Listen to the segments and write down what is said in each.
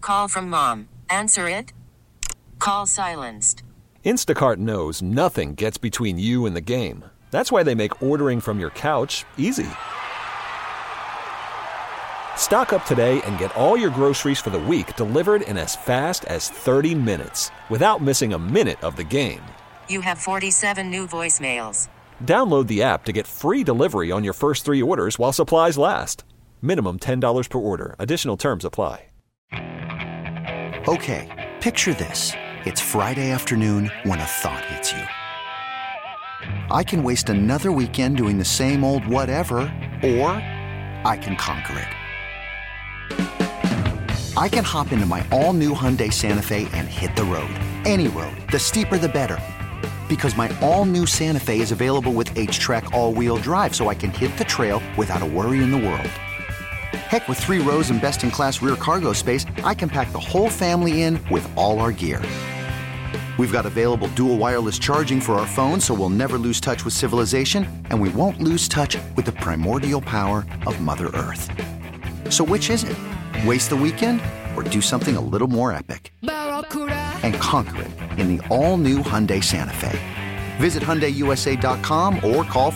Call from mom. Answer it. Call silenced. Instacart knows nothing gets between you and the game. That's why they make ordering from your couch easy. Stock up today and get all your groceries for the week delivered in as fast as 30 minutes without missing a minute of the game. You have 47 new voicemails. Download the app to get free delivery on your first 3 orders while supplies last. Minimum $10 per order. Additional terms apply. Okay, picture this. It's Friday afternoon when a thought hits you. I can waste another weekend doing the same old whatever, or I can conquer it. I can hop into my all-new Hyundai Santa Fe and hit the road. Any road. The steeper the better. Because my all-new Santa Fe is available with H-Track all-wheel drive, so I can hit the trail without a worry in the world. Heck, with 3 rows and best-in-class rear cargo space, I can pack the whole family in with all our gear. We've got available dual wireless charging for our phones, so we'll never lose touch with civilization, and we won't lose touch with the primordial power of Mother Earth. So which is it? Waste the weekend or do something a little more epic? And conquer it in the all-new Hyundai Santa Fe. Visit HyundaiUSA.com or call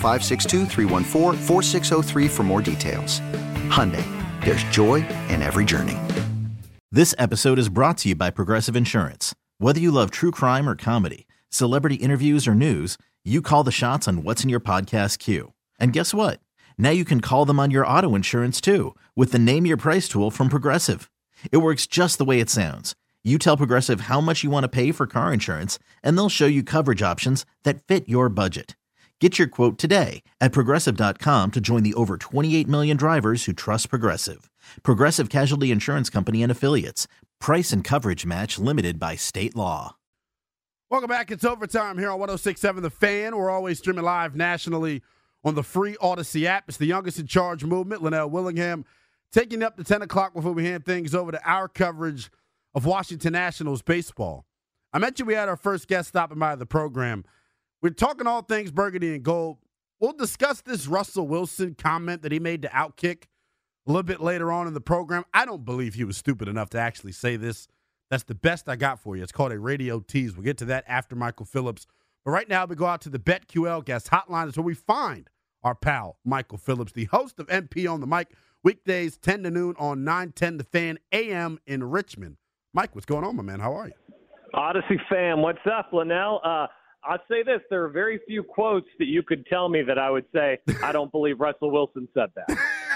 562-314-4603 for more details. Hyundai, there's joy in every journey. This episode is brought to you by Progressive Insurance. Whether you love true crime or comedy, celebrity interviews or news, you call the shots on what's in your podcast queue. And guess what? Now you can call them on your auto insurance too with the Name Your Price tool from Progressive. It works just the way it sounds. You tell Progressive how much you want to pay for car insurance, and they'll show you coverage options that fit your budget. Get your quote today at Progressive.com to join the over 28 million drivers who trust Progressive. Progressive Casualty Insurance Company and Affiliates. Price and coverage match limited by state law. Welcome back. It's overtime here on 106.7 The Fan. We're always streaming live nationally on the free Odyssey app. It's the Youngest in Charge movement. Linnell Willingham taking up to 10 o'clock before we hand things over to our coverage of Washington Nationals baseball. I mentioned we had our first guest stopping by the program. We're talking all things burgundy and gold. We'll discuss this Russell Wilson comment that he made to Outkick a little bit later on in the program. I don't believe he was stupid enough to actually say this. That's the best I got for you. It's called a radio tease. We'll get to that after Michael Phillips. But right now, we go out to the BetQL guest hotline. It's where we find our pal, Michael Phillips, the host of MP on the Mic, weekdays 10 to noon on 910 The Fan AM in Richmond. Mike, what's going on, my man? How are you? Odyssey fam, what's up, Linnell? I'll say this. There are very few quotes that you could tell me that I would say, I don't believe Russell Wilson said that.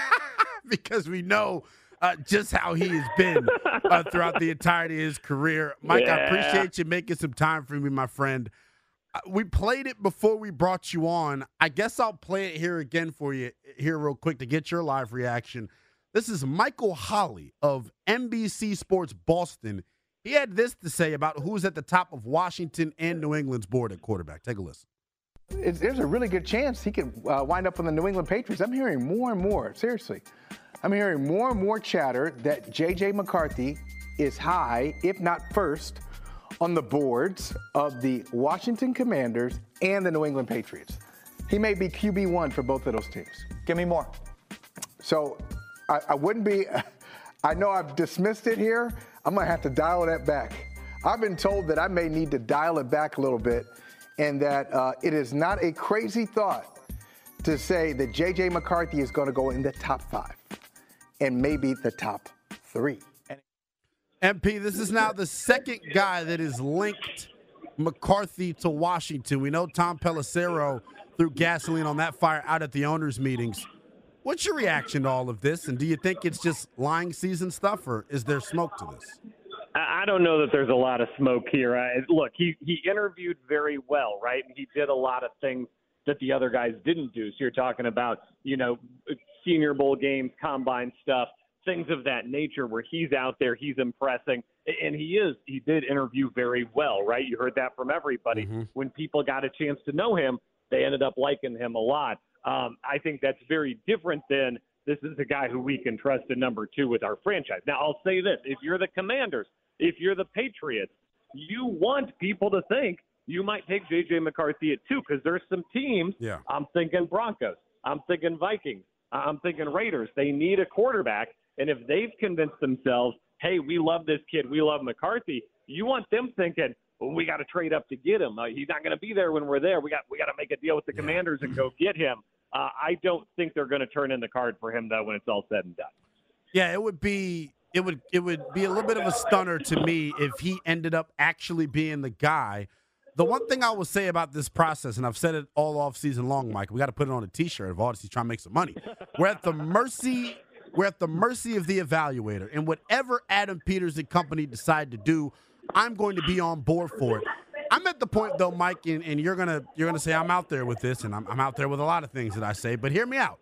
Because we know just how he has been throughout the entirety of his career. Mike, Yeah. I appreciate you making some time for me, my friend. We played it before we brought you on. I guess I'll play it here again for you here real quick to get your live reaction. This is Michael Holley of NBC Sports Boston. He had this to say about who's at the top of Washington and New England's board at quarterback. Take a listen. There's a really good chance he could wind up on the New England Patriots. I'm hearing more and more, seriously. I'm hearing more and more chatter that J.J. McCarthy is high, if not first, on the boards of the Washington Commanders and the New England Patriots. He may be QB1 for both of those teams. Give me more. So I wouldn't be, I know I've dismissed it here. I'm going to have to dial that back. I've been told that I may need to dial it back a little bit and that it is not a crazy thought to say that J.J. McCarthy is going to go in the top 5 and maybe the top 3. MP, this is now the second guy that is linked McCarthy to Washington. We know Tom Pelissero threw gasoline on that fire out at the owners' meetings. What's your reaction to all of this, and do you think it's just lying season stuff, or is there smoke to this? I don't know that there's a lot of smoke here. Look, he interviewed very well, right? And he did a lot of things that the other guys didn't do. So you're talking about, Senior Bowl games, combine stuff, things of that nature where he's out there, he's impressing, and he did interview very well, right? You heard that from everybody. Mm-hmm. When people got a chance to know him, they ended up liking him a lot. I think that's very different than this is a guy who we can trust in number 2 with our franchise. Now, I'll say this. If you're the Commanders, if you're the Patriots, you want people to think you might take J.J. McCarthy at 2 because there's some teams. Yeah. I'm thinking Broncos. I'm thinking Vikings. I'm thinking Raiders. They need a quarterback. And if they've convinced themselves hey, we love this kid, we love McCarthy. You want them thinking, well, we got to trade up to get him. He's not going to be there when we're there. We got to make a deal with the Commanders and go get him. I don't think they're going to turn in the card for him though when it's all said and done. Yeah, it would be a little bit of a stunner to me if he ended up actually being the guy. The one thing I will say about this process, and I've said it all off season long, Mike, we got to put it on a T-shirt of Odyssey trying to make some money. We're at the mercy of the evaluator, and whatever Adam Peters and company decide to do, I'm going to be on board for it. I'm at the point though, Mike, and you're gonna say I'm out there with this, and I'm out there with a lot of things that I say, but hear me out.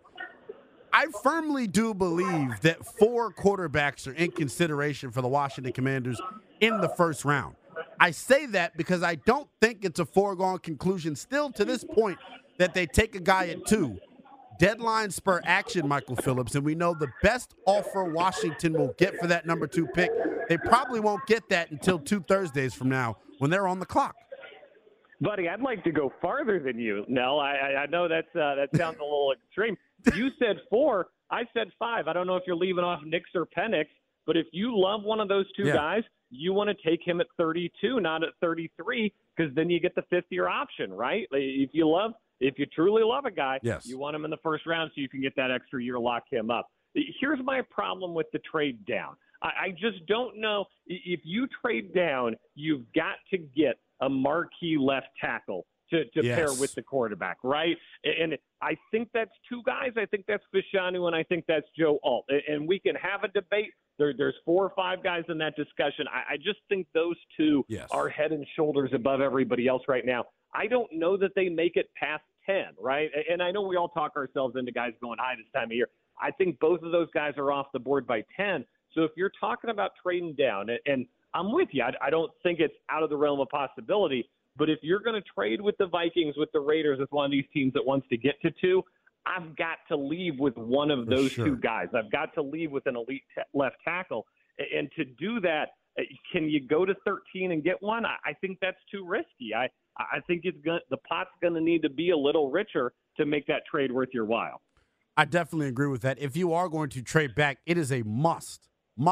I firmly do believe that 4 quarterbacks are in consideration for the Washington Commanders in the first round. I say that because I don't think it's a foregone conclusion still to this point that they take a guy at 2. Deadline spur action, Michael Phillips, and we know the best offer Washington will get for that number 2 pick, they probably won't get that until 2 Thursdays from now when they're on the clock. Buddy, I'd like to go farther than you, Nell. I know that sounds a little extreme. You said 4. I said 5. I don't know if you're leaving off Nix or Penix, but if you love one of those 2 guys, you want to take him at 32, not at 33, because then you get the 5th-year option, right? If you truly love a guy, you want him in the first round so you can get that extra year, lock him up. Here's my problem with the trade down. I just don't know. If you trade down, you've got to get a marquee left tackle to pair with the quarterback, right? And I think that's 2 guys. I think that's Fashanu, and I think that's Joe Alt. And we can have a debate. There's 4 or 5 guys in that discussion. I just think those 2 are head and shoulders above everybody else right now. I don't know that they make it past 10, right? And I know we all talk ourselves into guys going high this time of year. I think both of those guys are off the board by 10. So if you're talking about trading down, and I'm with you, I don't think it's out of the realm of possibility, but if you're going to trade with the Vikings, with the Raiders, with one of these teams that wants to get to 2, I've got to leave with one of those 2 guys. I've got to leave with an elite left tackle. And to do that, can you go to 13 and get one? I think that's too risky. I think the pot's going to need to be a little richer to make that trade worth your while. I definitely agree with that. If you are going to trade back, it is a must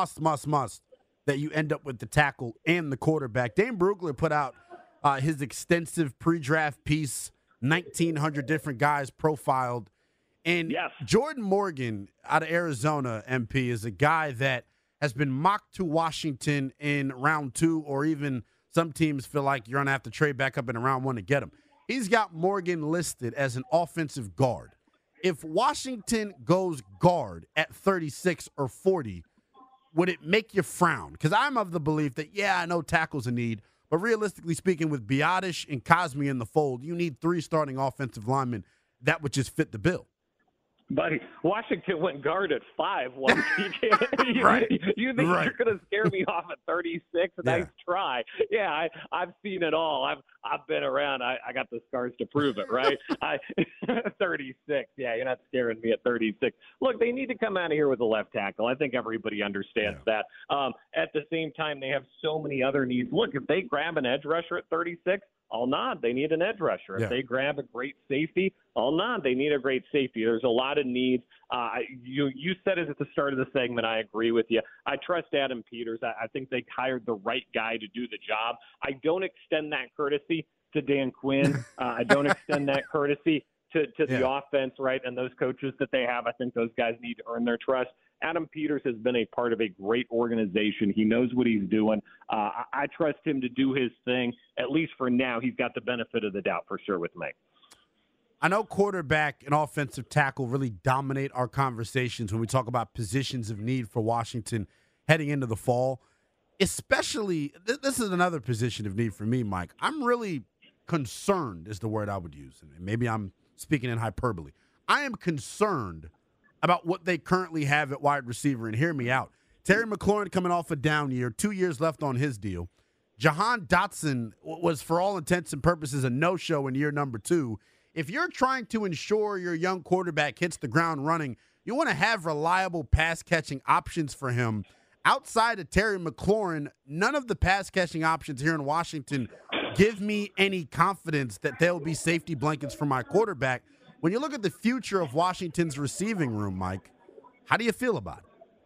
that you end up with the tackle and the quarterback. Dane Brugler put out his extensive pre-draft piece, 1,900 different guys profiled. And Jordan Morgan out of Arizona, MP, is a guy that has been mocked to Washington in round 2, or even some teams feel like you're going to have to trade back up in round 1 to get him. He's got Morgan listed as an offensive guard. If Washington goes guard at 36 or 40, would it make you frown? Because I'm of the belief that, I know tackle's a need, but realistically speaking, with Biadasz and Cosmi in the fold, you need 3 starting offensive linemen that would just fit the bill. Buddy, Washington went guard at 5 one weekend. You think you're going to scare me off at 36? Nice try. Yeah, I've seen it all. I've been around. I got the scars to prove it, right? 36. Yeah, you're not scaring me at 36. Look, they need to come out of here with a left tackle. I think everybody understands that. At the same time, they have so many other needs. Look, if they grab an edge rusher at 36, I'll nod. They need an edge rusher. If they grab a great safety, I'll nod. They need a great safety. There's a lot of needs. You said it at the start of the segment. I agree with you. I trust Adam Peters. I think they hired the right guy to do the job. I don't extend that courtesy to Dan Quinn. I don't extend that courtesy to the offense, right, and those coaches that they have. I think those guys need to earn their trust. Adam Peters has been a part of a great organization. He knows what he's doing. I trust him to do his thing. At least for now, he's got the benefit of the doubt for sure with me. I know quarterback and offensive tackle really dominate our conversations when we talk about positions of need for Washington heading into the fall. Especially, this is another position of need for me, Mike. I'm really concerned is the word I would use. And maybe I'm speaking in hyperbole. I am concerned about what they currently have at wide receiver, and hear me out. Terry McLaurin coming off a down year, 2 years left on his deal. Jahan Dotson was, for all intents and purposes, a no-show in year number 2. If you're trying to ensure your young quarterback hits the ground running, you want to have reliable pass-catching options for him. Outside of Terry McLaurin, none of the pass-catching options here in Washington give me any confidence that they'll be safety blankets for my quarterback. When you look at the future of Washington's receiving room, Mike, how do you feel about it?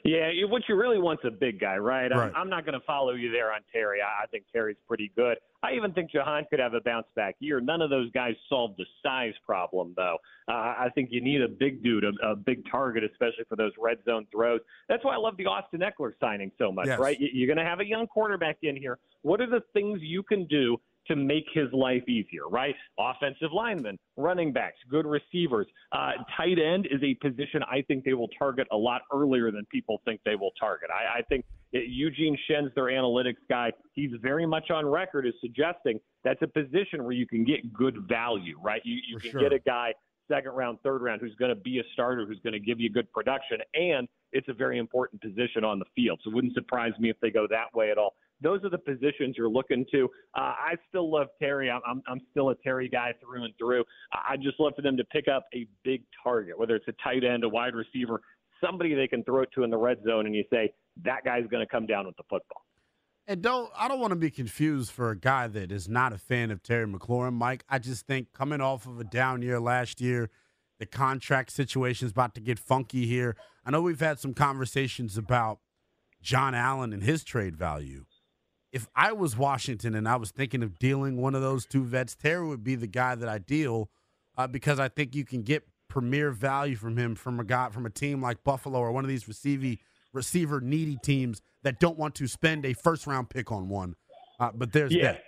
Yeah, what you really want's a big guy, right? Right. I'm not going to follow you there on Terry. I think Terry's pretty good. I even think Jahan could have a bounce-back year. None of those guys solved the size problem, though. I think you need a big dude, a big target, especially for those red zone throws. That's why I love the Austin Eckler signing so much, Yes. right? You're going to have a young quarterback in here. What are the things you can do to make his life easier, right? Offensive linemen, running backs, good receivers. Tight end is a position I think they will target a lot earlier than people think they will target. I think Eugene Shen's their analytics guy. He's very much on record as suggesting that's a position where you can get good value, right? You can get a guy second round, third round who's going to be a starter, who's going to give you good production, and it's a very important position on the field. So it wouldn't surprise me if they go that way at all. Those are the positions you're looking to. I still love Terry. I'm still a Terry guy through and through. I just love for them to pick up a big target, whether it's a tight end, a wide receiver, somebody they can throw it to in the red zone, and you say, that guy's going to come down with the football. And I don't want to be confused for a guy that is not a fan of Terry McLaurin, Mike. I just think coming off of a down year last year, the contract situation is about to get funky here. I know we've had some conversations about John Allen and his trade value. If I was Washington and I was thinking of dealing one of those two vets, Terry would be the guy that I deal because I think you can get premier value from him from a team like Buffalo or one of these receiver needy teams that don't want to spend a first-round pick on one. But there's that.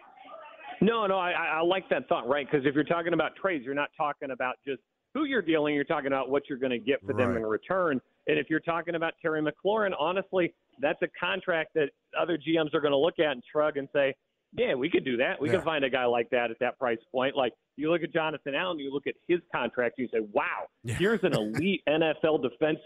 No, I like that thought, right? Because if you're talking about trades, you're not talking about just who you're dealing. You're talking about what you're going to get for them in return. And if you're talking about Terry McLaurin, honestly, that's a contract that other GMs are going to look at and shrug and say, yeah, we could do that. We can find a guy like that at that price point. Like, you look at Jonathan Allen, you look at his contract, and you say, wow, here's an elite NFL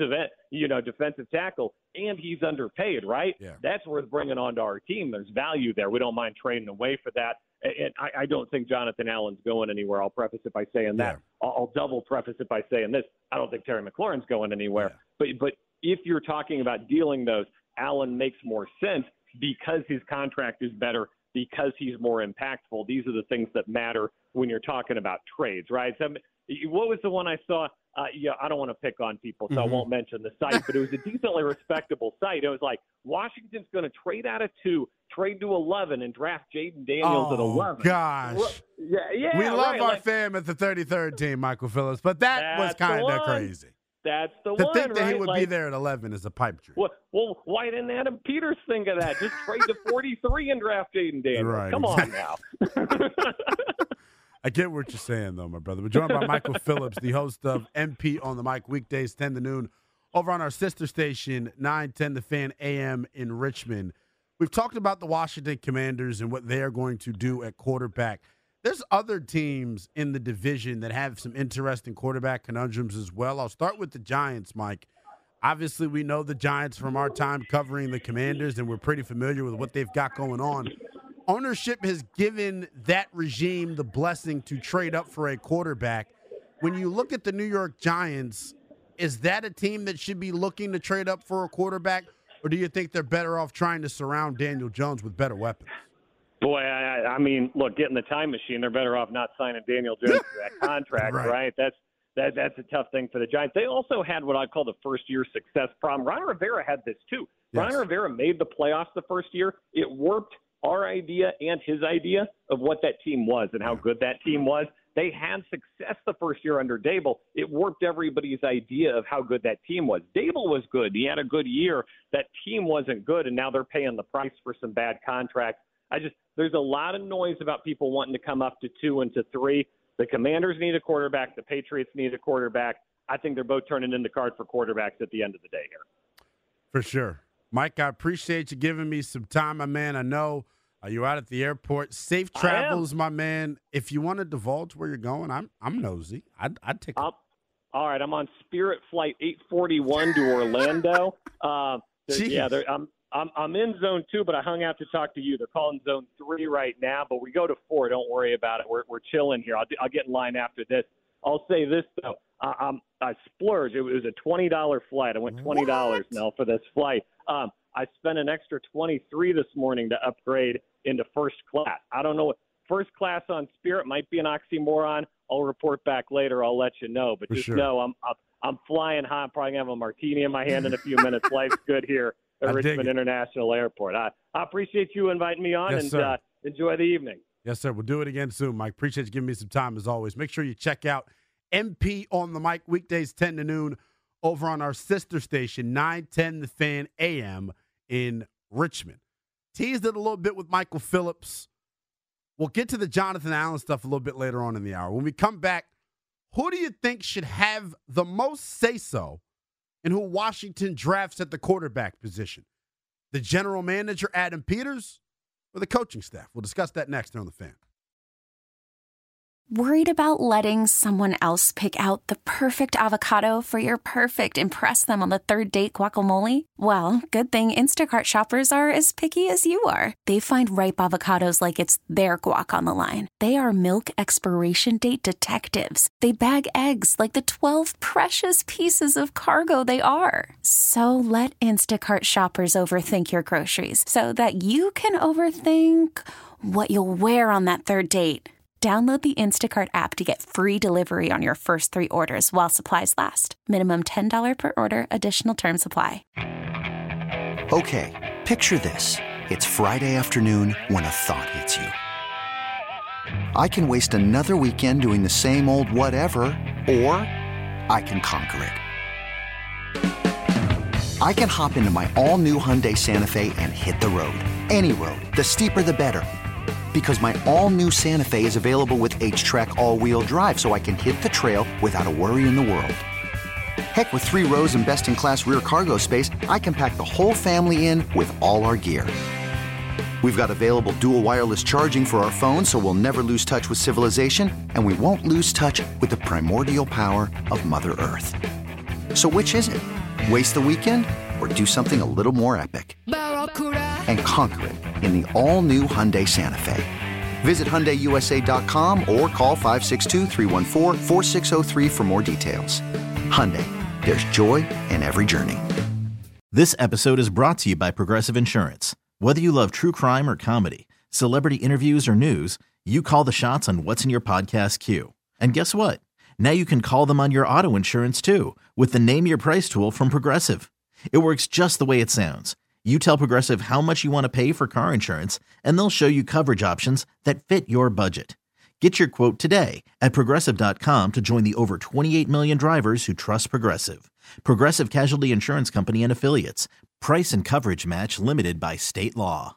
defensive tackle, and he's underpaid, right? Yeah. That's worth bringing onto our team. There's value there. We don't mind trading away for that. And I don't think Jonathan Allen's going anywhere. I'll preface it by saying that. I'll double preface it by saying this. I don't think Terry McLaurin's going anywhere. Yeah. But if you're talking about dealing those, Allen makes more sense because his contract is better, because he's more impactful. These are the things that matter when you're talking about trades, right? So, what was the one I saw? I don't want to pick on people, so I won't mention the site, but it was a decently respectable site. It was like, Washington's going to trade out of 2, trade to 11, and draft Jaden Daniels at 11. Oh, gosh. Yeah, we love our fam at the 33rd team, Michael Phillips, but that was kind of crazy. That's the one, right? To think that he would be there at 11 is a pipe dream. Well, why didn't Adam Peters think of that? Just trade to 43 and draft Jaden Daniels. Right, Come on now. I get what you're saying, though, my brother. We're joined by Michael Phillips, the host of MP on the Mic, weekdays 10 to noon, over on our sister station, 910 The Fan AM in Richmond. We've talked about the Washington Commanders and what they are going to do at quarterback. There's other teams in the division that have some interesting quarterback conundrums as well. I'll start with the Giants, Mike. Obviously, we know the Giants from our time covering the Commanders, and we're pretty familiar with what they've got going on. Ownership has given that regime the blessing to trade up for a quarterback. When you look at the New York Giants, is that a team that should be looking to trade up for a quarterback, or do you think they're better off trying to surround Daniel Jones with better weapons? Boy, I mean, look, get in the time machine. They're better off not signing Daniel Jones for that contract, right? That's a tough thing for the Giants. They also had what I call the first-year success problem. Ron Rivera had this too. Yes. Ron Rivera made the playoffs the first year. It warped our idea and his idea of what that team was and how good that team was. They had success the first year under Dable. It warped everybody's idea of how good that team was. Dable was good. He had a good year. That team wasn't good, and now they're paying the price for some bad contracts. There's a lot of noise about people wanting to come up to 2 and to 3. The Commanders need a quarterback. The Patriots need a quarterback. I think they're both turning in the card for quarterbacks at the end of the day here. For sure. Mike, I appreciate you giving me some time, my man. I know you're out at the airport. Safe travels, my man. If you want to divulge where you're going, I'm nosy. I'd take it. All right, I'm on Spirit Flight 841 to Orlando. I'm in Zone 2, but I hung out to talk to you. They're calling Zone 3 right now, but we go to 4. Don't worry about it. We're chilling here. I'll get in line after this. I'll say this, though. I splurged. It was a $20 flight. I went $20 now for this flight. I spent an extra $23 this morning to upgrade into first class. I don't know what first class on Spirit might be an oxymoron. I'll report back later. I'll let you know. But know I'm flying high. I'm probably going to have a martini in my hand in a few minutes. Life's good here at Richmond International Airport. I appreciate you inviting me on, and enjoy the evening. Yes, sir. We'll do it again soon, Mike. Appreciate you giving me some time as always. Make sure you check out MP on the Mic weekdays 10 to noon over on our sister station, 910 The Fan AM in Richmond. Teased it a little bit with Michael Phillips. We'll get to the Jonathan Allen stuff a little bit later on in the hour. When we come back, who do you think should have the most say-so in who Washington drafts at the quarterback position? The general manager, Adam Peters, or the coaching staff? We'll discuss that next here on The Fan. Worried about letting someone else pick out the perfect avocado for your perfect impress them on the third date guacamole? Well, good thing Instacart shoppers are as picky as you are. They find ripe avocados like it's their guac on the line. They are milk expiration date detectives. They bag eggs like the 12 precious pieces of cargo they are. So let Instacart shoppers overthink your groceries so that you can overthink what you'll wear on that third date. Download the Instacart app to get free delivery on your first 3 orders while supplies last. Minimum $10 per order. Additional terms apply. Okay, picture this. It's Friday afternoon when a thought hits you. I can waste another weekend doing the same old whatever, or I can conquer it. I can hop into my all-new Hyundai Santa Fe and hit the road. Any road. The steeper, the better. Because my all-new Santa Fe is available with H-Track all-wheel drive, so I can hit the trail without a worry in the world. Heck, with 3 rows and best-in-class rear cargo space, I can pack the whole family in with all our gear. We've got available dual wireless charging for our phones, so we'll never lose touch with civilization, and we won't lose touch with the primordial power of Mother Earth. So which is it? Waste the weekend or do something a little more epic? And conquer it in the all-new Hyundai Santa Fe. Visit HyundaiUSA.com or call 562-314-4603 for more details. Hyundai, there's joy in every journey. This episode is brought to you by Progressive Insurance. Whether you love true crime or comedy, celebrity interviews or news, you call the shots on what's in your podcast queue. And guess what? Now you can call them on your auto insurance too with the Name Your Price tool from Progressive. It works just the way it sounds. You tell Progressive how much you want to pay for car insurance, and they'll show you coverage options that fit your budget. Get your quote today at Progressive.com to join the over 28 million drivers who trust Progressive. Progressive Casualty Insurance Company and Affiliates. Price and coverage match limited by state law.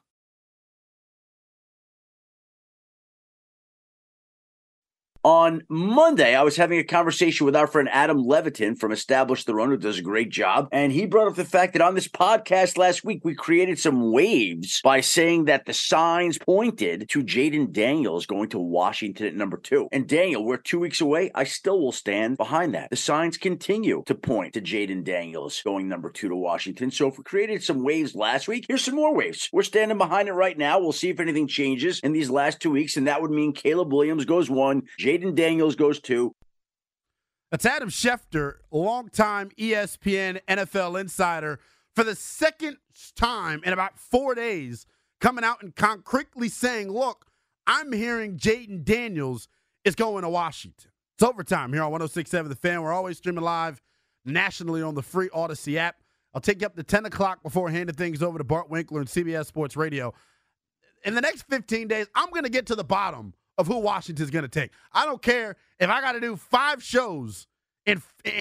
On Monday, I was having a conversation with our friend Adam Levitin from Establish the Run, who does a great job. And he brought up the fact that on this podcast last week, we created some waves by saying that the signs pointed to Jaden Daniels going to Washington at number 2. And Daniel, we're 2 weeks away. I still will stand behind that. The signs continue to point to Jaden Daniels going number 2 to Washington. So if we created some waves last week, here's some more waves. We're standing behind it right now. We'll see if anything changes in these last 2 weeks. And that would mean Caleb Williams goes 1, Jaden Daniels goes 2. That's Adam Schefter, longtime ESPN NFL insider, for the second time in about 4 days, coming out and concretely saying, look, I'm hearing Jaden Daniels is going to Washington. It's overtime here on 106.7 The Fan. We're always streaming live nationally on the free Odyssey app. I'll take you up to 10 o'clock before handing things over to Bart Winkler and CBS Sports Radio. In the next 15 days, I'm going to get to the bottom of who Washington's going to take. I don't care if I got to do 5 shows in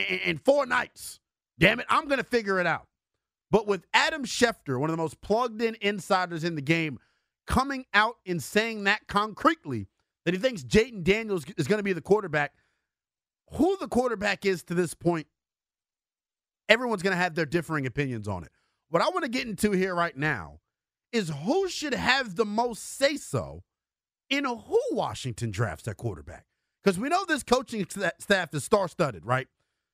4 nights. Damn it, I'm going to figure it out. But with Adam Schefter, one of the most plugged-in insiders in the game, coming out and saying that concretely, that he thinks Jaden Daniels is going to be the quarterback, who the quarterback is to this point, everyone's going to have their differing opinions on it. What I want to get into here right now is who should have the most say-so in who Washington drafts at quarterback. Because we know this coaching staff is star-studded, right?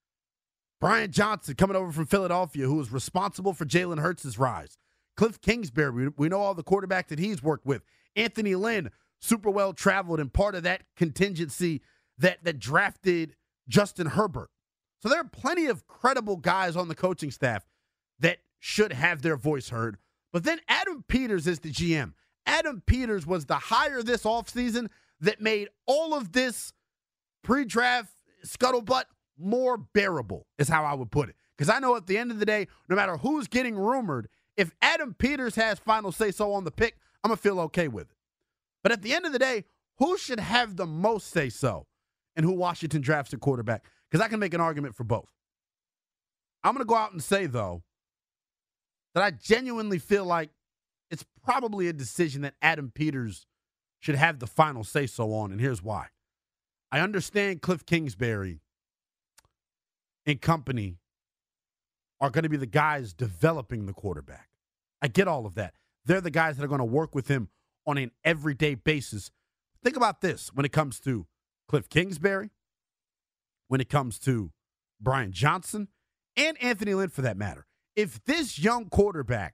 Brian Johnson coming over from Philadelphia, who was responsible for Jalen Hurts' rise. Cliff Kingsbury, we know all the quarterbacks that he's worked with. Anthony Lynn, super well-traveled and part of that contingency that drafted Justin Herbert. So there are plenty of credible guys on the coaching staff that should have their voice heard. But then Adam Peters is the GM. Adam Peters was the hire this offseason that made all of this pre-draft scuttlebutt more bearable is how I would put it. Because I know at the end of the day, no matter who's getting rumored, if Adam Peters has final say-so on the pick, I'm going to feel okay with it. But at the end of the day, who should have the most say-so in who Washington drafts at quarterback? Because I can make an argument for both. I'm going to go out and say, though, that I genuinely feel like it's probably a decision that Adam Peters should have the final say-so on, and here's why. I understand Cliff Kingsbury and company are going to be the guys developing the quarterback. I get all of that. They're the guys that are going to work with him on an everyday basis. Think about this when it comes to Cliff Kingsbury, when it comes to Brian Johnson, and Anthony Lynn for that matter. If this young quarterback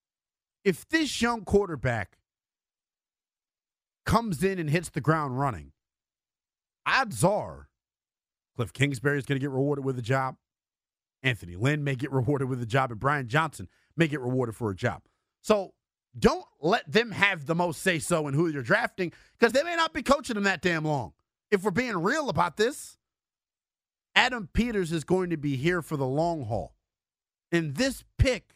comes in and hits the ground running, odds are Cliff Kingsbury is going to get rewarded with a job. Anthony Lynn may get rewarded with a job, and Brian Johnson may get rewarded for a job. So don't let them have the most say-so in who you're drafting, because they may not be coaching them that damn long. If we're being real about this, Adam Peters is going to be here for the long haul. And this pick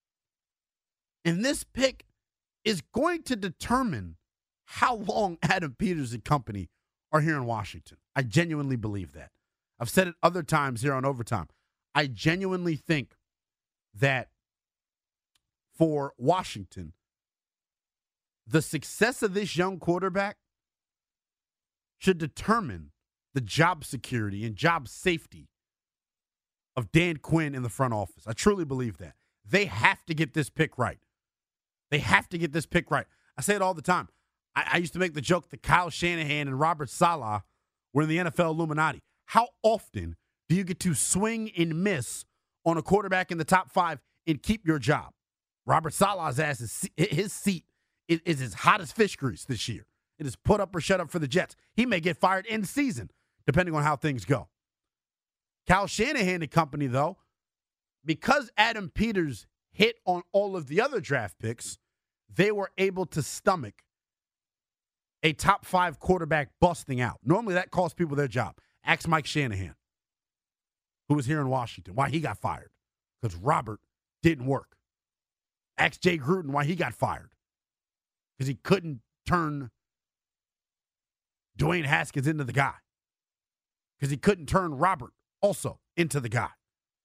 is going to determine how long Adam Peters and company are here in Washington. I genuinely believe that. I've said it other times here on Overtime. I genuinely think that for Washington, the success of this young quarterback should determine the job security and job safety of Dan Quinn in the front office. I truly believe that. They have to get this pick right. They have to get this pick right. I say it all the time. I used to make the joke that Kyle Shanahan and Robert Saleh were in the NFL Illuminati. How often do you get to swing and miss on a quarterback in the top 5 and keep your job? Robert Saleh's ass, his seat is as hot as fish grease this year. It is put up or shut up for the Jets. He may get fired in season, depending on how things go. Kyle Shanahan and company, though, because Adam Peters hit on all of the other draft picks, they were able to stomach a top 5 quarterback busting out. Normally that costs people their job. Ask Mike Shanahan, who was here in Washington, why he got fired. Because Robert didn't work. Ask Jay Gruden why he got fired. Because he couldn't turn Dwayne Haskins into the guy. Because he couldn't turn Robert also into the guy.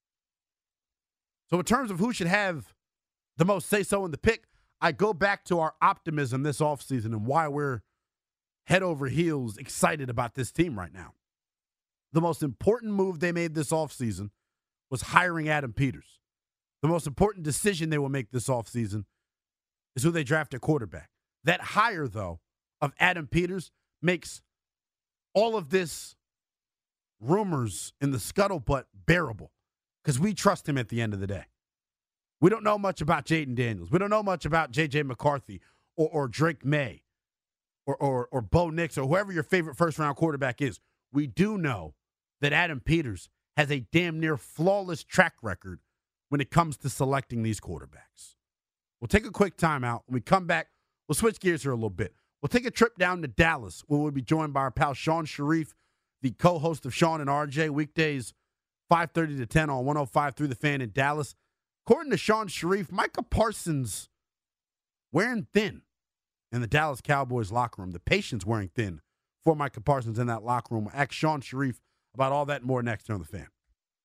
So in terms of who should have the most say-so in the pick, I go back to our optimism this offseason and why we're head over heels excited about this team right now. The most important move they made this offseason was hiring Adam Peters. The most important decision they will make this offseason is who they draft at quarterback. That hire, though, of Adam Peters makes all of this rumors in the scuttlebutt bearable because we trust him at the end of the day. We don't know much about Jaden Daniels. We don't know much about J.J. McCarthy or Drake May or Bo Nix or whoever your favorite first-round quarterback is. We do know that Adam Peters has a damn near flawless track record when it comes to selecting these quarterbacks. We'll take a quick timeout. When we come back, we'll switch gears here a little bit. We'll take a trip down to Dallas, where we'll be joined by our pal Sean Sharif, the co-host of Sean and RJ, weekdays 5:30 to 10 on 105 through the Fan in Dallas. According to Sean Sharif, Micah Parsons wearing thin in the Dallas Cowboys locker room. The patience wearing thin for Micah Parsons in that locker room. We'll ask Sean Sharif about all that and more next here on the Fan.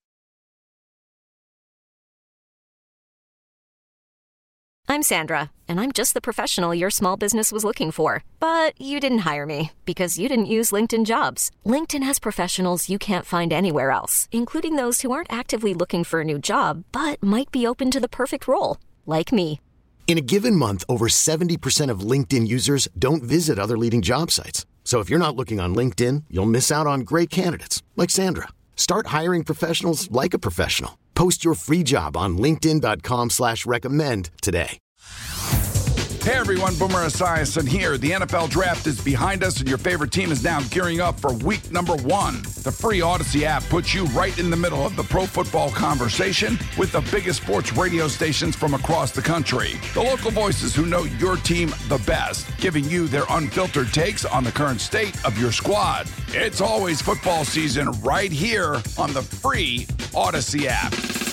I'm Sandra, and I'm just the professional your small business was looking for. But you didn't hire me because you didn't use LinkedIn Jobs. LinkedIn has professionals you can't find anywhere else, including those who aren't actively looking for a new job, but might be open to the perfect role, like me. In a given month, over 70% of LinkedIn users don't visit other leading job sites. So if you're not looking on LinkedIn, you'll miss out on great candidates like Sandra. Start hiring professionals like a professional. Post your free job on linkedin.com/recommend today. Hey everyone, Boomer Esiason here. The NFL draft is behind us and your favorite team is now gearing up for week number 1. The free Odyssey app puts you right in the middle of the pro football conversation with the biggest sports radio stations from across the country. The local voices who know your team the best, giving you their unfiltered takes on the current state of your squad. It's always football season right here on the free Odyssey app.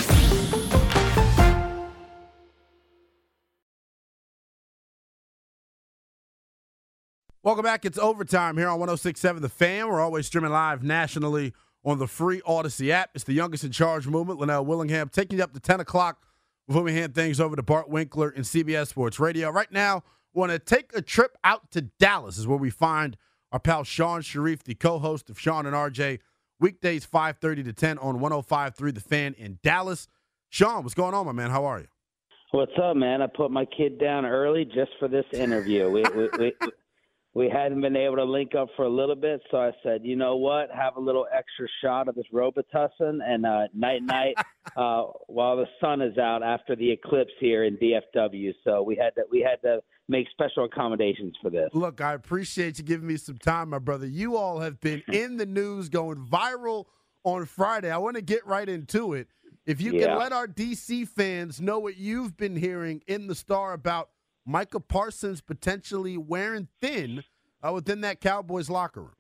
Welcome back. It's overtime here on 106.7 The Fan. We're always streaming live nationally on the free Odyssey app. It's the youngest in charge movement, Linnell Willingham, taking you up to 10 o'clock before we hand things over to Bart Winkler and CBS Sports Radio. Right now, we want to take a trip out to Dallas is where we find our pal Sean Sharif, the co-host of Sean and RJ, weekdays 5:30 to 10 on 105.3 The Fan in Dallas. Sean, what's going on, my man? How are you? What's up, man? I put my kid down early just for this interview. We hadn't been able to link up for a little bit, so I said, you know what, have a little extra shot of this Robitussin and night while the sun is out after the eclipse here in DFW. So we had to make special accommodations for this. Look, I appreciate you giving me some time, my brother. You all have been in the news, going viral on Friday. I want to get right into it. If you can let our D.C. fans know what you've been hearing in the Star about Micah Parsons potentially wearing thin within that Cowboys locker room.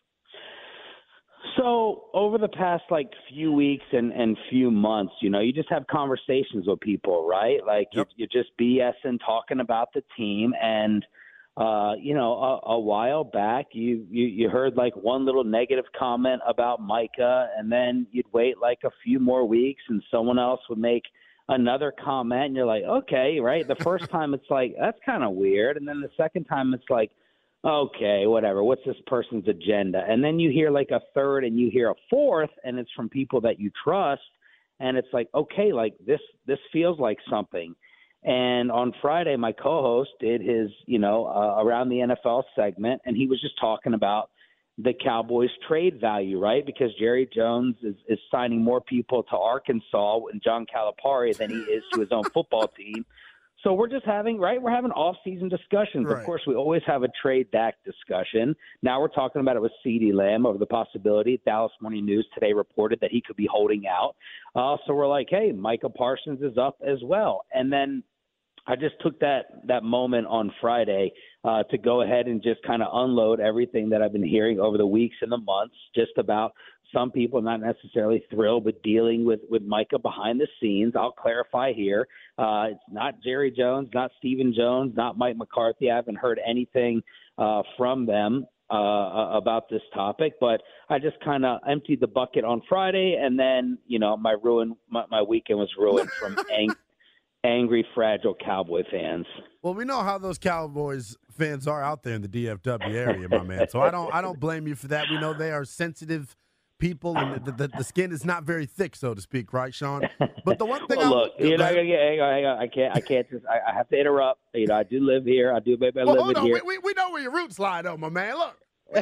So over the past few weeks and few months, you just have conversations with people, right? You're just BSing, talking about the team. And, a while back you heard one little negative comment about Micah, and then you'd wait a few more weeks and someone else would make another comment, and you're like, okay, right? The first time it's that's kind of weird. And then the second time it's okay, whatever. What's this person's agenda? And then you hear a third and you hear a fourth, and it's from people that you trust. And it's okay, this feels like something. And on Friday, my co-host did his, around the NFL segment, and he was just talking about the Cowboys trade value, right? Because Jerry Jones is signing more people to Arkansas and John Calipari than he is to his own football team. So we're just having, we're having off-season discussions. Right. Of course, we always have a trade Dak discussion. Now we're talking about it with CeeDee Lamb over the possibility. Dallas Morning News today reported that he could be holding out. So we're like, hey, Micah Parsons is up as well. And then I just took that moment on Friday to go ahead and just kind of unload everything that I've been hearing over the weeks and the months, just about some people not necessarily thrilled with dealing with Micah behind the scenes. I'll clarify here. It's not Jerry Jones, not Stephen Jones, not Mike McCarthy. I haven't heard anything from them about this topic, but I just kind of emptied the bucket on Friday, and then, my weekend was ruined from angry, fragile Cowboy fans. Well, we know how those Cowboys fans are out there in the DFW area, my man. So I don't blame you for that. We know they are sensitive people, and the skin is not very thick, so to speak, right, Sean? But the one thing hang on. I can't just. I have to interrupt. I do live here. I do maybe I live here. We know where your roots lie, though, my man. Look.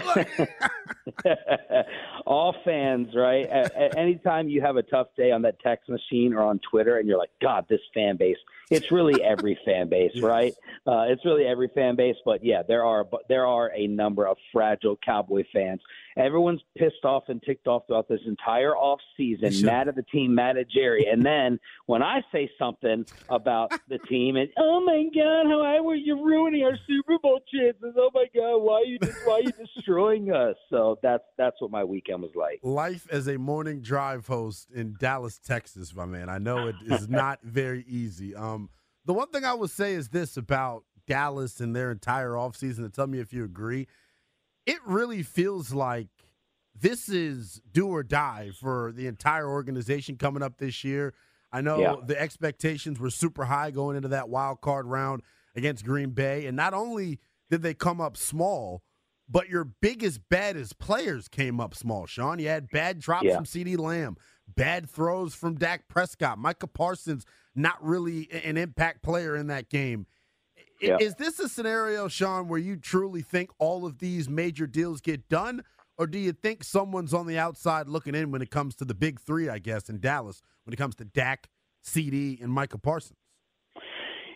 All fans, right? Anytime you have a tough day on that text machine or on Twitter and you're like, God, this fan base, it's really every fan base, yes. Right? It's really every fan base. But, yeah, there are a number of fragile Cowboy fans. Everyone's pissed off and ticked off throughout this entire offseason, mad at the team, mad at Jerry. And then when I say something about the team and, oh, my God, you're ruining our Super Bowl chances. Oh, my God, why are you destroying us? So that's what my weekend was like. Life as a morning drive host in Dallas, Texas, my man. I know it is not very easy. The one thing I would say is this about Dallas and their entire offseason, and tell me if you agree. It really feels like this is do or die for the entire organization coming up this year. I know the expectations were super high going into that wild card round against Green Bay. And not only did they come up small, but your biggest, baddest players came up small, Sean. You had bad drops from CeeDee Lamb, bad throws from Dak Prescott. Micah Parsons, not really an impact player in that game. Is this a scenario, Sean, where you truly think all of these major deals get done? Or do you think someone's on the outside looking in when it comes to the big three, I guess, in Dallas, when it comes to Dak, CeeDee, and Micah Parsons?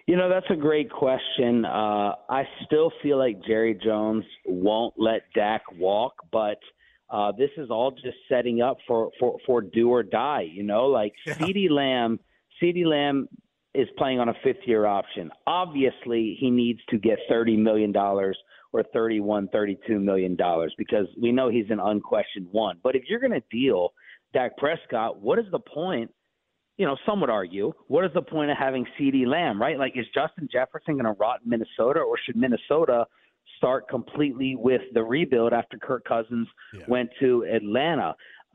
That's a great question. I still feel like Jerry Jones won't let Dak walk, but this is all just setting up for do or die. CeeDee Lamb is playing on a fifth-year option. Obviously, he needs to get $30 million or $31, $32 million because we know he's an unquestioned one. But if you're going to deal Dak Prescott, what is the point? Some would argue, what is the point of having CeeDee Lamb, right? Like, is Justin Jefferson going to rot in Minnesota, or should Minnesota start completely with the rebuild after Kirk Cousins went to Atlanta?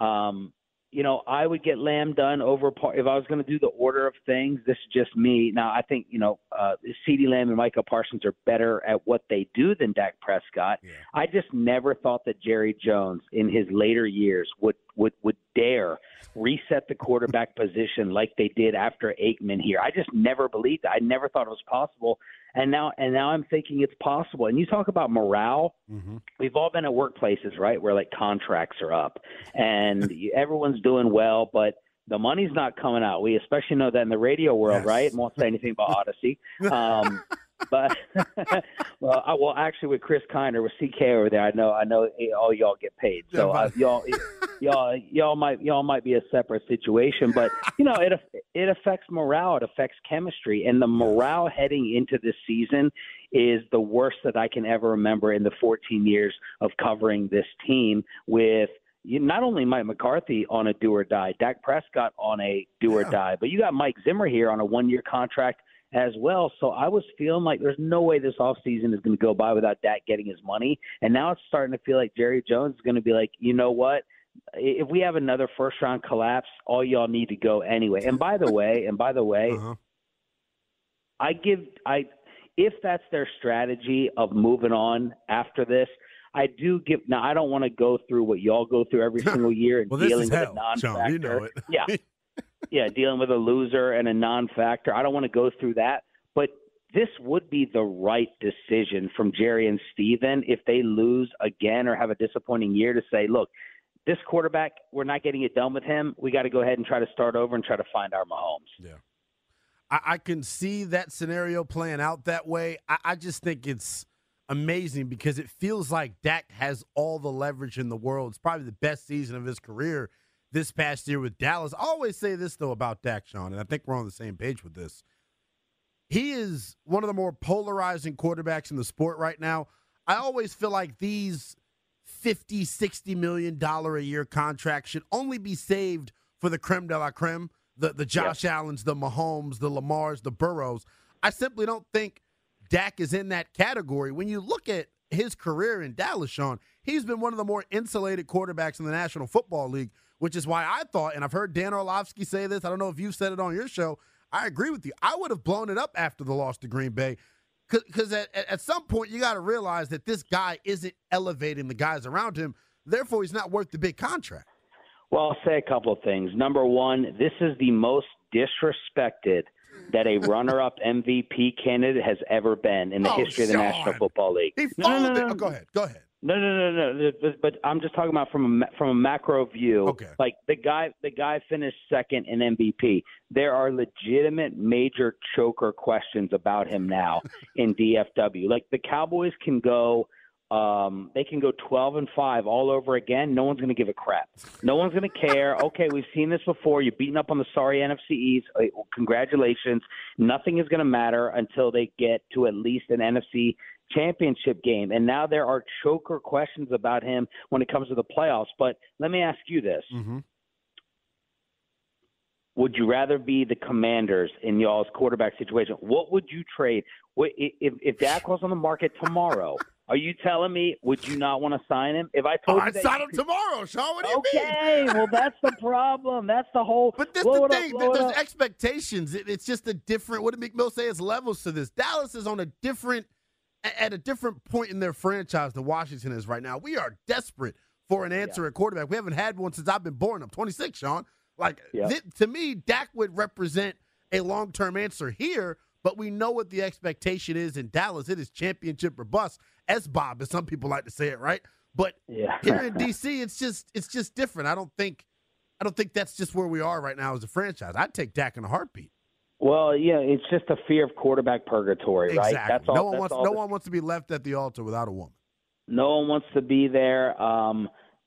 I would get Lamb done over if I was going to do the order of things. This is just me. Now, I think, CeeDee Lamb and Micah Parsons are better at what they do than Dak Prescott. Yeah. I just never thought that Jerry Jones in his later years would dare reset the quarterback position like they did after Aikman here. I just never believed it. I never thought it was possible. And now I'm thinking it's possible. And you talk about morale. Mm-hmm. We've all been at workplaces, right, where like contracts are up and everyone's doing well, but the money's not coming out. We especially know that in the radio world, right? I won't say anything about Odyssey. But actually, with Chris Kinder, with CK over there, I know all y'all get paid. So y'all might be a separate situation, but it affects morale, it affects chemistry, and the morale heading into this season is the worst that I can ever remember in the 14 years of covering this team with. Not only Mike McCarthy on a do or die, Dak Prescott on a do or die, but you got Mike Zimmer here on a 1-year contract as well. So I was feeling like there's no way this offseason is going to go by without Dak getting his money. And now it's starting to feel like Jerry Jones is going to be like, you know what? If we have another first-round collapse, all y'all need to go anyway. And by the way, if that's their strategy of moving on after this, I don't want to go through what y'all go through every single year and dealing with a non-factor. Sean, you know it. Yeah, dealing with a loser and a non-factor. I don't want to go through that. But this would be the right decision from Jerry and Steven if they lose again or have a disappointing year to say, look, this quarterback, we're not getting it done with him. We got to go ahead and try to start over and try to find our Mahomes. Yeah. I can see that scenario playing out that way. I just think it's amazing because it feels like Dak has all the leverage in the world. It's probably the best season of his career this past year with Dallas. I always say this, though, about Dak, Sean, and I think we're on the same page with this. He is one of the more polarizing quarterbacks in the sport right now. I always feel like these $50, $60 million a year contracts should only be saved for the creme de la creme, the Josh Allens, the Mahomes, the Lamars, the Burrows. I simply don't think Dak is in that category. When you look at his career in Dallas, Sean, he's been one of the more insulated quarterbacks in the National Football League, which is why I thought, and I've heard Dan Orlovsky say this, I don't know if you've said it on your show, I agree with you. I would have blown it up after the loss to Green Bay because at some point you got to realize that this guy isn't elevating the guys around him. Therefore, he's not worth the big contract. Well, I'll say a couple of things. Number one, this is the most disrespected that a runner-up MVP candidate has ever been in the history of the National Football League. No. Go ahead. No. But I'm just talking about from a macro view. Okay. Like the guy finished second in MVP. There are legitimate major choker questions about him now in DFW. Like the Cowboys can go. They can go 12-5 all over again. No one's going to give a crap. No one's going to care. Okay, we've seen this before. You're beating up on the sorry NFC East. Congratulations. Nothing is going to matter until they get to at least an NFC championship game. And now there are choker questions about him when it comes to the playoffs. But let me ask you this. Mm-hmm. Would you rather be the Commanders in y'all's quarterback situation? What would you trade? If Dak was on the market tomorrow, are you telling me would you not want to sign him? If I told you I'd sign him tomorrow, Sean. What do you mean? Okay, well, that's the problem. That's the whole. But that's the thing. There's expectations. It's just a different. What did McMill say? It's levels to this. Dallas is on at a different point in their franchise than Washington is right now. We are desperate for an answer at quarterback. We haven't had one since I've been born. I'm 26, Sean. To me, Dak would represent a long-term answer here, but we know what the expectation is in Dallas. It is championship or bust, as Bob, as some people like to say it, right? But here in D.C., it's just different. I don't think that's just where we are right now as a franchise. I'd take Dak in a heartbeat. Well, yeah, it's just a fear of quarterback purgatory, right? Exactly. That's all. No one wants to be left at the altar without a woman. No one wants to be there. And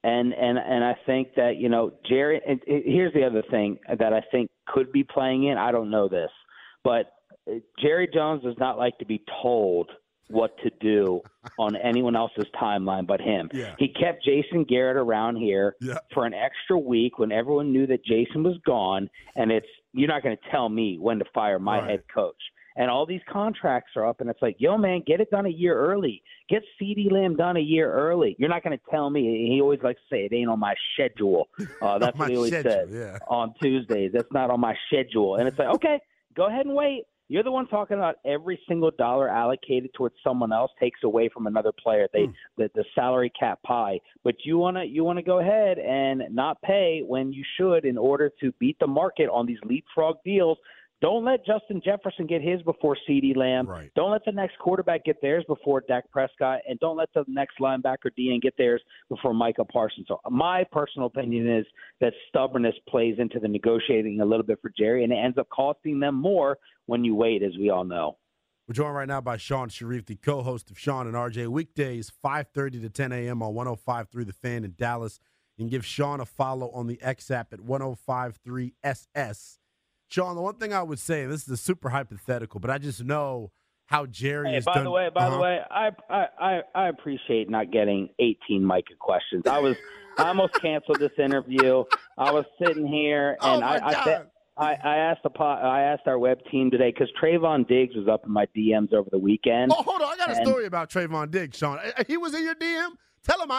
I think that, Jerry, and here's the other thing that I think could be playing in. I don't know this, but Jerry Jones does not like to be told what to do on anyone else's timeline but him. Yeah. He kept Jason Garrett around here for an extra week when everyone knew that Jason was gone, and you're not going to tell me when to fire my head coach. And all these contracts are up, and it's like, yo, man, get it done a year early. Get CeeDee Lamb done a year early. You're not going to tell me. He always likes to say it ain't on my schedule. That's what he always says on Tuesdays. That's not on my schedule. And it's like, okay, go ahead and wait. You're the one talking about every single dollar allocated towards someone else takes away from another player. The salary cap pie. But you wanna go ahead and not pay when you should in order to beat the market on these leapfrog deals. Don't let Justin Jefferson get his before CeeDee Lamb. Right. Don't let the next quarterback get theirs before Dak Prescott, and don't let the next linebacker DN get theirs before Micah Parsons. So my personal opinion is that stubbornness plays into the negotiating a little bit for Jerry, and it ends up costing them more when you wait, as we all know. We're joined right now by Sean Sharif, the co-host of Sean and RJ, weekdays 5:30 to 10 a.m. on 105.3 The Fan in Dallas. You can give Sean a follow on the X app at 105.3 SS. Sean, the one thing I would say, this is a super hypothetical, but I just know how Jerry is done. By the way, I appreciate not getting 18 Micah questions. I almost canceled this interview. I was sitting here and I asked our web team today because Trayvon Diggs was up in my DMs over the weekend. Oh, hold on, I got a story about Trayvon Diggs, Sean. He was in your DM. Tell him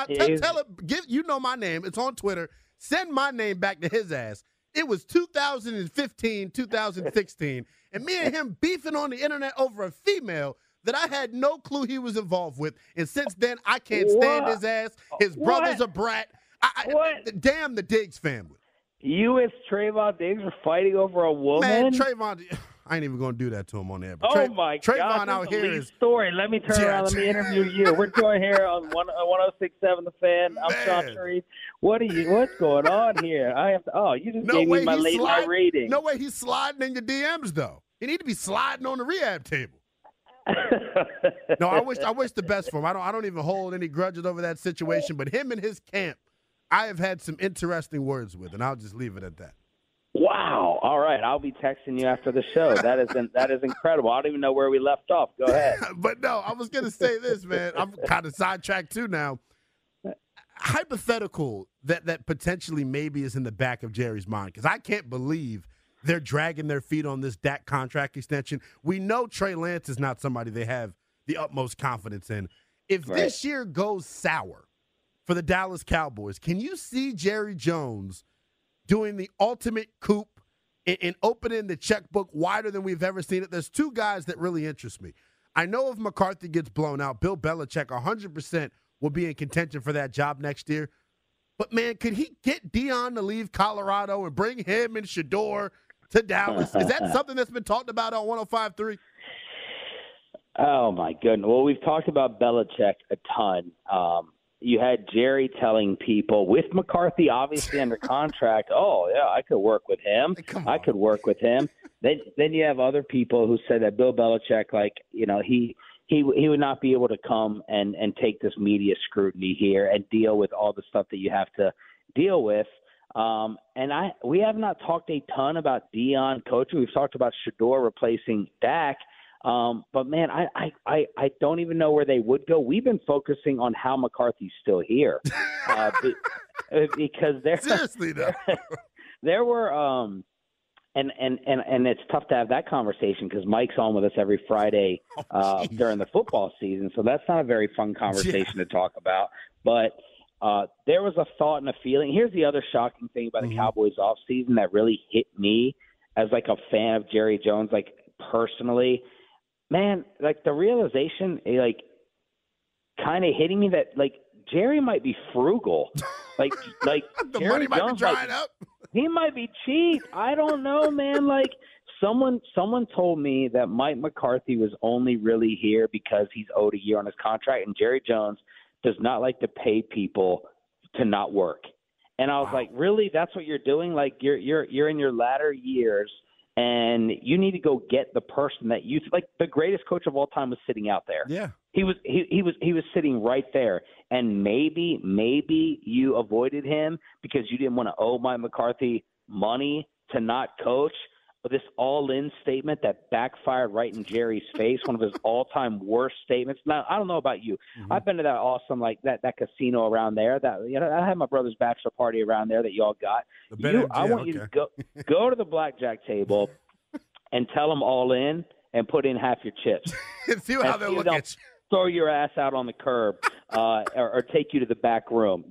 my name. It's on Twitter. Send my name back to his ass. It was 2015, 2016, and me and him beefing on the internet over a female that I had no clue he was involved with. And since then, I can't stand his ass. His brother's a brat. Damn the Diggs family. You and Trayvon Diggs were fighting over a woman? Man, Trayvon, I ain't even going to do that to him on there. But Trayvon out here is story. Let me turn around. Let me interview you. We're joined here on 106.7 The Fan. I'm Sean Sharif. What's going on here? You just gave me my late night rating. No way he's sliding in your DMs, though. He need to be sliding on the rehab table. No, I wish the best for him. I don't even hold any grudges over that situation. But him and his camp, I have had some interesting words with, and I'll just leave it at that. Wow. All right. I'll be texting you after the show. That is incredible. I don't even know where we left off. Go ahead. But no, I was going to say this, man. I'm kind of sidetracked too now. Hypothetical that potentially maybe is in the back of Jerry's mind, because I can't believe they're dragging their feet on this Dak contract extension. We know Trey Lance is not somebody they have the utmost confidence in. If this year goes sour for the Dallas Cowboys, can you see Jerry Jones doing the ultimate coup in opening the checkbook wider than we've ever seen it? There's two guys that really interest me. I know if McCarthy gets blown out, Bill Belichick 100% will be in contention for that job next year. But, man, could he get Deion to leave Colorado and bring him and Shador to Dallas? Is that something that's been talked about on 105.3? Oh, my goodness. Well, we've talked about Belichick a ton. You had Jerry telling people, with McCarthy obviously under contract, oh, yeah, I could work with him. I could work with him. Then you have other people who said that Bill Belichick, he would not be able to come and take this media scrutiny here and deal with all the stuff that you have to deal with. We have not talked a ton about Deion coaching. We've talked about Shador replacing Dak. But, man, I don't even know where they would go. We've been focusing on how McCarthy's still here because there were and it's tough to have that conversation because Mike's on with us every Friday during the football season. So that's not a very fun conversation to talk about. But there was a thought and a feeling. Here's the other shocking thing about the Cowboys offseason that really hit me as like a fan of Jerry Jones, like personally. Man, like the realization, like kind of hitting me that like Jerry might be frugal, like the Jerry money might Jones, be drying up. He might be cheap. I don't know, man. Like someone told me that Mike McCarthy was only really here because he's owed a year on his contract, and Jerry Jones does not like to pay people to not work. And I was like, really? That's what you're doing? Like you're in your latter years. and you need to go get the person that you like. The greatest coach of all time was sitting out there. Yeah, he was sitting right there, and maybe you avoided him because you didn't want to owe Mike McCarthy money to not coach. But this all-in statement that backfired right in Jerry's face, one of his all-time worst statements. Now, I don't know about you. Mm-hmm. I've been to that awesome, like that casino around there. That I had my brother's bachelor party around there that y'all got. I want you to go to the blackjack table and tell them all in and put in half your chips. See how they look at you. Throw your ass out on the curb or take you to the back room.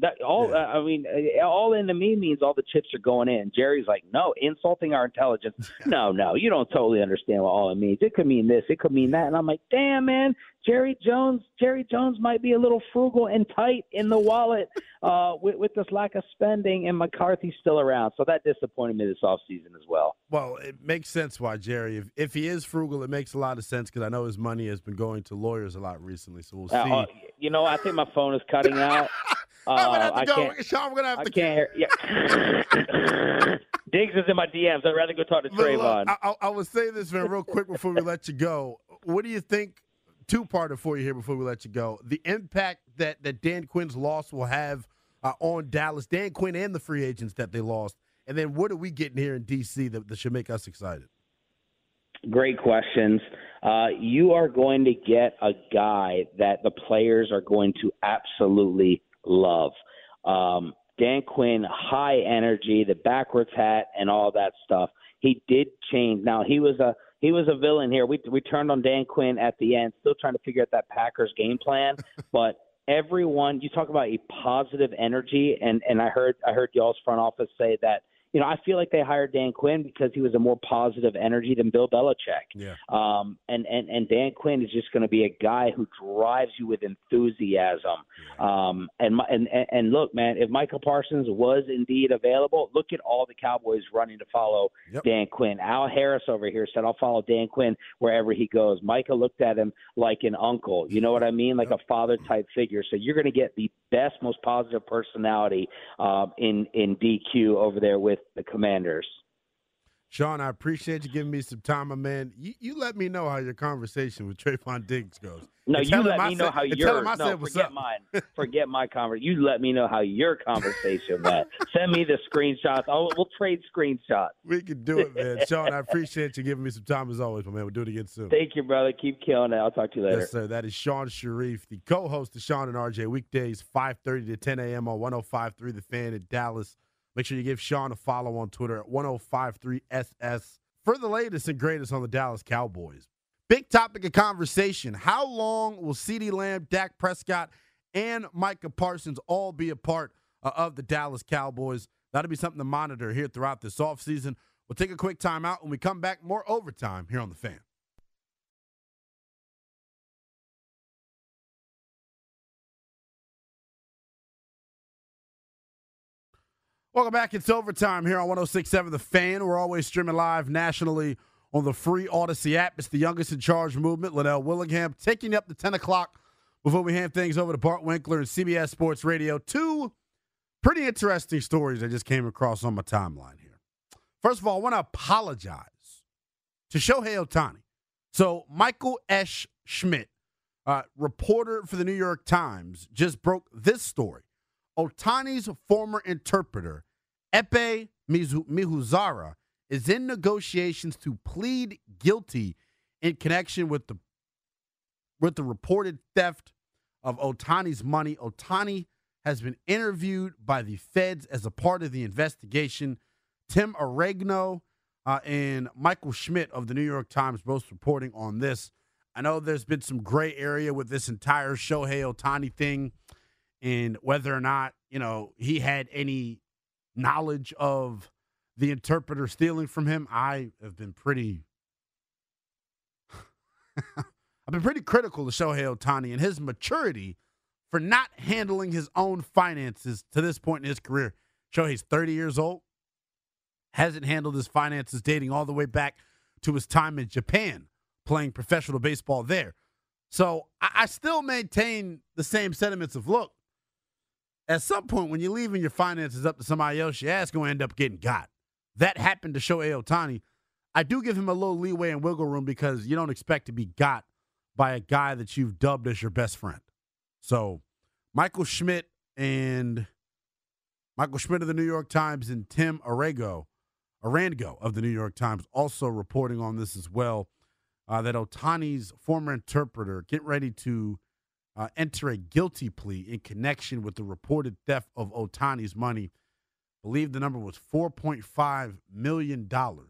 All in to me means all the chips are going in. Jerry's like, no, insulting our intelligence. No, you don't totally understand what all it means. It could mean this. It could mean that. And I'm like, damn, man, Jerry Jones might be a little frugal and tight in the wallet with this lack of spending, and McCarthy's still around. So that disappointed me this offseason as well. Well, it makes sense why Jerry, if he is frugal, it makes a lot of sense because I know his money has been going to lawyers a lot recently. So we'll see. I think my phone is cutting out. I'm going to have to go. Sean, we're going to have to I can't hear. Yeah. Diggs is in my DMs. I'd rather go talk to Trayvon. I will say this, man, real quick before we let you go. What do you think? Two-parter for you here before we let you go. The impact that Dan Quinn's loss will have on Dallas, Dan Quinn and the free agents that they lost. And then what are we getting here in D.C. that should make us excited? Great questions. You are going to get a guy that the players are going to absolutely love. Dan Quinn, high energy, the backwards hat, and all that stuff. He did change. Now, he was a villain here. We turned on Dan Quinn at the end, still trying to figure out that Packers game plan. But everyone, you talk about a positive energy, and I heard y'all's front office say that, I feel like they hired Dan Quinn because he was a more positive energy than Bill Belichick. Yeah. And Dan Quinn is just going to be a guy who drives you with enthusiasm. And look, man, if Micah Parsons was indeed available, look at all the Cowboys running to follow Dan Quinn. Al Harris over here said, I'll follow Dan Quinn wherever he goes. Micah looked at him like an uncle. You know what I mean? Like a father-type figure. So you're going to get the best, most positive personality in DQ over there with the Commanders. Sean, I appreciate you giving me some time, my man. You let me know how your conversation with Trayvon Diggs goes. No, you let me know how your forget my conversation. You let me know how your conversation went. Send me the screenshots. We'll trade screenshots. We can do it, man. Sean, I appreciate you giving me some time as always, my man. We'll do it again soon. Thank you, brother. Keep killing it. I'll talk to you later. Yes, sir. That is Sean Sharif, the co-host of Sean and RJ, weekdays 5:30 to 10 a.m. on 105.3 The Fan in Dallas. Make sure you give Sean a follow on Twitter at 1053SS for the latest and greatest on the Dallas Cowboys. Big topic of conversation. How long will CeeDee Lamb, Dak Prescott, and Micah Parsons all be a part of the Dallas Cowboys? That'll be something to monitor here throughout this offseason. We'll take a quick timeout. When we come back, more overtime here on The Fan. Welcome back. It's overtime here on 106.7 The Fan. We're always streaming live nationally on the free Odyssey app. It's the youngest in charge movement, Linnell Willingham, taking you up to 10 o'clock before we hand things over to Bart Winkler and CBS Sports Radio. Two pretty interesting stories I just came across on my timeline here. First of all, I want to apologize to Shohei Ohtani. So Michael S. Schmidt, reporter for the New York Times, just broke this story. Ohtani's former interpreter, Epe Mihuzara, is in negotiations to plead guilty in connection with the reported theft of Ohtani's money. Ohtani has been interviewed by the feds as a part of the investigation. Tim Aregno and Michael Schmidt of the New York Times both reporting on this. I know there's been some gray area with this entire Shohei Ohtani thing, and whether or not, he had any knowledge of the interpreter stealing from him. I have been pretty critical of Shohei Ohtani and his maturity for not handling his own finances to this point in his career. Shohei's 30 years old, hasn't handled his finances dating all the way back to his time in Japan, playing professional baseball there. So I still maintain the same sentiments of, look, at some point, when you're leaving your finances up to somebody else, your ass going to end up getting got. That happened to Shohei Ohtani. I do give him a little leeway and wiggle room because you don't expect to be got by a guy that you've dubbed as your best friend. So Michael Schmidt of the New York Times and Tim Arango of the New York Times also reporting on this as well, that Ohtani's former interpreter getting ready to enter a guilty plea in connection with the reported theft of Ohtani's money. I believe the number was $4.5 million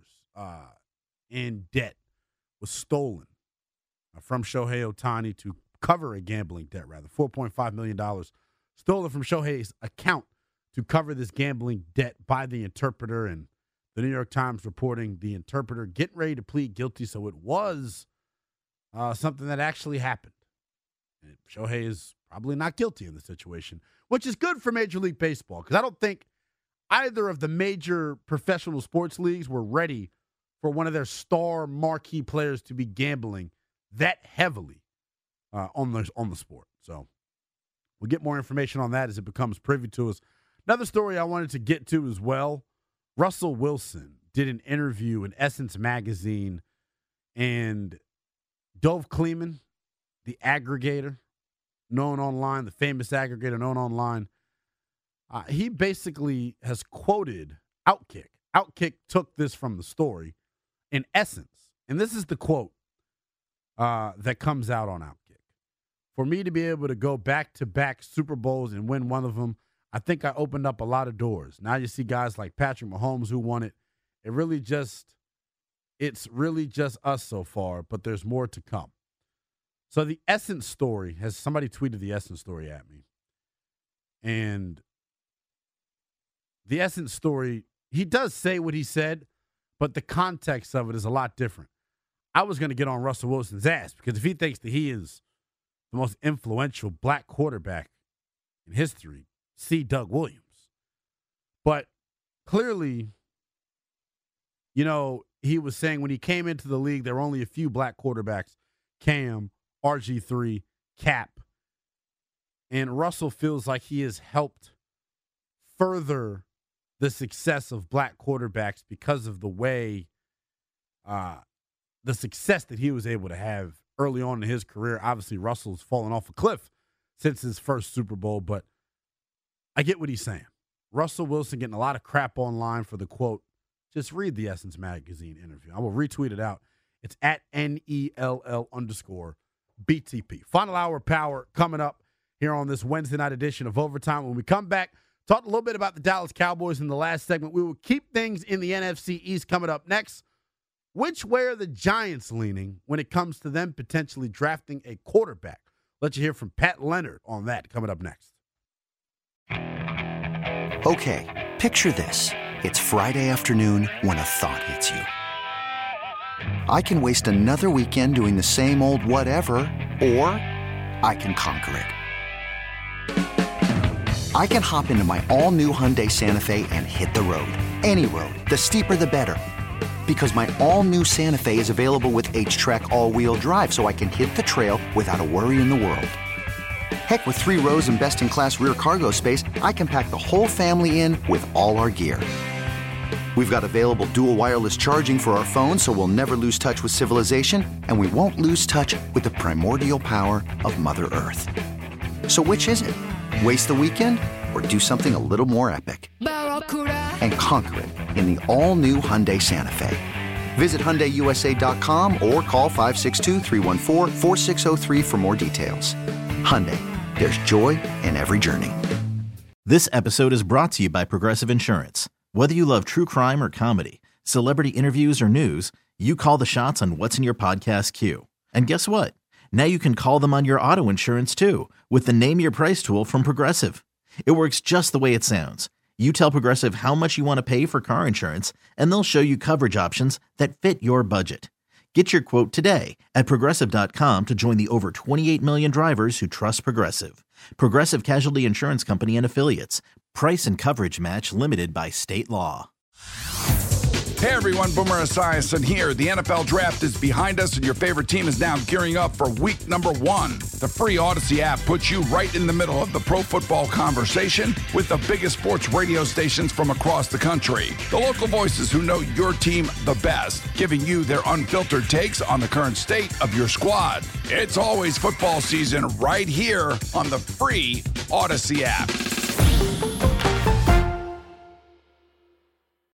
in debt was stolen from Shohei Ohtani to cover a gambling debt, rather. $4.5 million stolen from Shohei's account to cover this gambling debt by the interpreter. And the New York Times reporting the interpreter getting ready to plead guilty. So it was something that actually happened. And Shohei is probably not guilty in the situation, which is good for Major League Baseball because I don't think either of the major professional sports leagues were ready for one of their star marquee players to be gambling that heavily on the sport. So we'll get more information on that as it becomes privy to us. Another story I wanted to get to as well, Russell Wilson did an interview in Essence Magazine, and Dov Kleiman, the aggregator, known online, the famous aggregator known online, he basically has quoted Outkick. Outkick took this from the story in essence, and this is the quote that comes out on Outkick. For me to be able to go back-to-back Super Bowls and win one of them, I think I opened up a lot of doors. Now you see guys like Patrick Mahomes who won it. It's really just us so far, but there's more to come. So the Essence story somebody tweeted the Essence story at me. And the Essence story, he does say what he said, but the context of it is a lot different. I was going to get on Russell Wilson's ass because if he thinks that he is the most influential black quarterback in history, see Doug Williams. But clearly, he was saying when he came into the league, there were only a few black quarterbacks, Cam, RG3, Cap. And Russell feels like he has helped further the success of black quarterbacks because of the way, the success that he was able to have early on in his career. Obviously, Russell's fallen off a cliff since his first Super Bowl, but I get what he's saying. Russell Wilson getting a lot of crap online for the quote. Just read the Essence Magazine interview. I will retweet it out. It's at NELL_BTP. Final hour power coming up here on this Wednesday night edition of Overtime. When we come back, talk a little bit about the Dallas Cowboys in the last segment. We will keep things in the NFC East coming up next. Which way are the Giants leaning when it comes to them potentially drafting a quarterback? Let you hear from Pat Leonard on that coming up next. Okay, picture this. It's Friday afternoon when a thought hits you. I can waste another weekend doing the same old whatever, or I can conquer it. I can hop into my all-new Hyundai Santa Fe and hit the road. Any road. The steeper, the better. Because my all-new Santa Fe is available with H-Track all-wheel drive, so I can hit the trail without a worry in the world. Heck, with 3 rows and best-in-class rear cargo space, I can pack the whole family in with all our gear. We've got available dual wireless charging for our phones, so we'll never lose touch with civilization, and we won't lose touch with the primordial power of Mother Earth. So which is it? Waste the weekend or do something a little more epic? And conquer it in the all-new Hyundai Santa Fe. Visit HyundaiUSA.com or call 562-314-4603 for more details. Hyundai, there's joy in every journey. This episode is brought to you by Progressive Insurance. Whether you love true crime or comedy, celebrity interviews or news, you call the shots on what's in your podcast queue. And guess what? Now you can call them on your auto insurance too with the Name Your Price tool from Progressive. It works just the way it sounds. You tell Progressive how much you want to pay for car insurance, and they'll show you coverage options that fit your budget. Get your quote today at Progressive.com to join the over 28 million drivers who trust Progressive. Progressive Casualty Insurance Company and Affiliates. Price and coverage match limited by state law. Hey everyone, Boomer Esiason here. The NFL Draft is behind us and your favorite team is now gearing up for week number 1. The free Odyssey app puts you right in the middle of the pro football conversation with the biggest sports radio stations from across the country. The local voices who know your team the best, giving you their unfiltered takes on the current state of your squad. It's always football season right here on the free Odyssey app.